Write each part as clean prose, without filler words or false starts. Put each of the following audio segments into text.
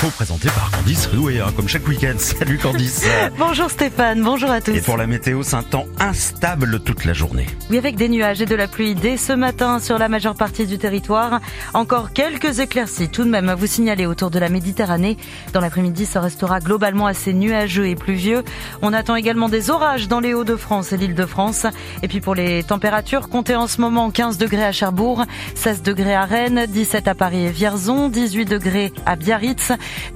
l'info présentée par Candice Loué, comme chaque week-end. Salut Candice. Bonjour Stéphane, bonjour à tous. Et pour la météo, c'est un temps instable toute la journée. Oui, avec des nuages et de la pluie dès ce matin sur la majeure partie du territoire. Encore quelques éclaircies tout de même à vous signaler autour de la Méditerranée. Dans l'après-midi, ça restera globalement assez nuageux et pluvieux. On attend également des orages dans les Hauts-de-France et l'Île-de-France. Et puis pour les températures, comptez en ce moment 15 degrés à Cherbourg, 16 degrés à Rennes, 17 à Paris et Vierzon, 18 degrés à Biarritz,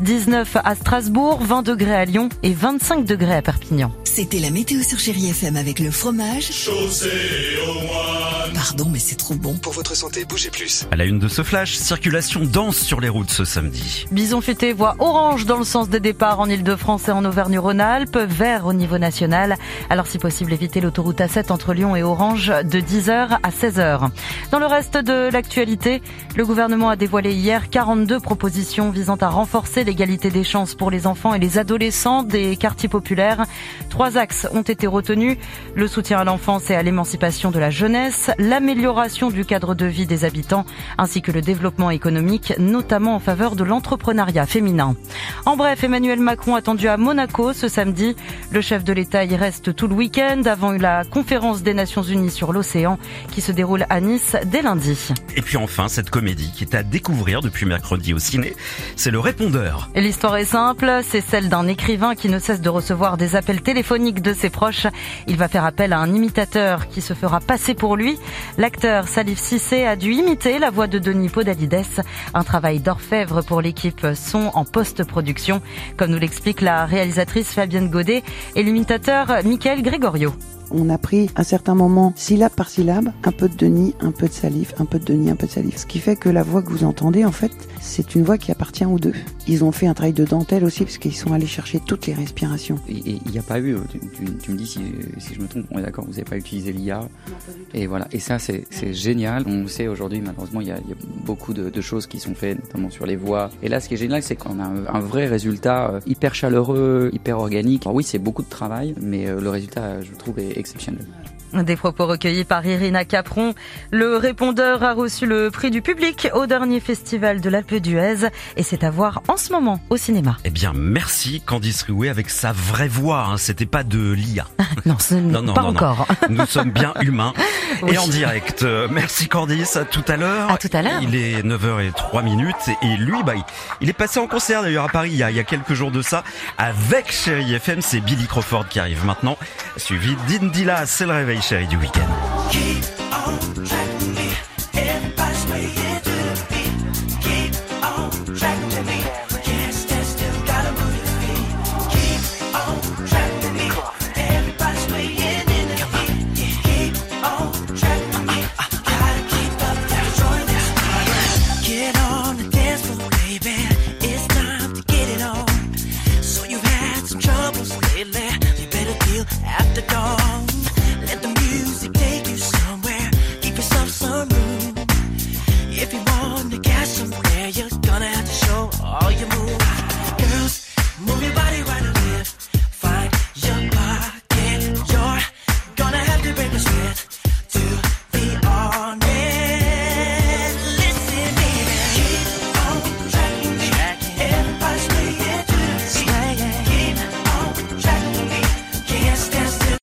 19 à Strasbourg, 20 degrés à Lyon et 25 degrés à Perpignan. C'était la météo sur Chérie FM avec le fromage. Chaussée au moine. Pardon, mais c'est trop bon. Pour votre santé, bougez plus. À la une de ce flash, circulation dense sur les routes ce samedi. Bison futé voie orange dans le sens des départs en Île-de-France et en Auvergne-Rhône-Alpes, vert au niveau national. Alors si possible, évitez l'autoroute A7 entre Lyon et Orange de 10h à 16h. Dans le reste de l'actualité, le gouvernement a dévoilé hier 42 propositions visant à renforcer l'égalité des chances pour les enfants et les adolescents des quartiers populaires. 3 axes ont été retenus, le soutien à l'enfance et à l'émancipation de la jeunesse, l'amélioration du cadre de vie des habitants, ainsi que le développement économique, notamment en faveur de l'entrepreneuriat féminin. En bref, Emmanuel Macron attendu à Monaco ce samedi. Le chef de l'État y reste tout le week-end avant la conférence des Nations Unies sur l'océan qui se déroule à Nice dès lundi. Et puis enfin, cette comédie qui est à découvrir depuis mercredi au ciné, c'est Le Répondeur. Et l'histoire est simple, c'est celle d'un écrivain qui ne cesse de recevoir des appels téléphoniques de ses proches. Il va faire appel à un imitateur qui se fera passer pour lui. L'acteur Salif Cissé a dû imiter la voix de Denis Podalides. Un travail d'orfèvre pour l'équipe son en post-production, comme nous l'explique la réalisatrice Fabienne Godet et l'imitateur Michael Gregorio. On a pris à certains moments, syllabe par syllabe, un peu de Denis, un peu de Salif, un peu de Denis, un peu de Salif. Ce qui fait que la voix que vous entendez, en fait, c'est une voix qui appartient aux deux. Ils ont fait un travail de dentelle aussi, parce qu'ils sont allés chercher toutes les respirations. Et il n'y a pas eu, tu me dis si je me trompe, on est d'accord, vous n'avez pas utilisé l'IA. Et voilà, et ça c'est génial. On sait aujourd'hui, malheureusement, il y a beaucoup de choses qui sont faites, notamment sur les voix. Et là, ce qui est génial, c'est qu'on a un vrai résultat hyper chaleureux, hyper organique. Alors oui, c'est beaucoup de travail, mais le résultat, je trouve, est exceptionnel. Des propos recueillis par Irina Capron. Le Répondeur a reçu le prix du public au dernier festival de l'Alpe d'Huez et c'est à voir en ce moment au cinéma. Eh bien, merci Candice Loué avec sa vraie voix, c'était pas de l'IA. non, pas encore. Nous sommes bien humains oui. Et en direct. Merci Candice, à tout à l'heure. À tout à l'heure. Il est 9h03 et lui, il est passé en concert d'ailleurs à Paris il y a quelques jours de ça avec Chérie FM. C'est Billy Crawford qui arrive maintenant, suivi d'Indila. C'est le réveil chéri du week-end.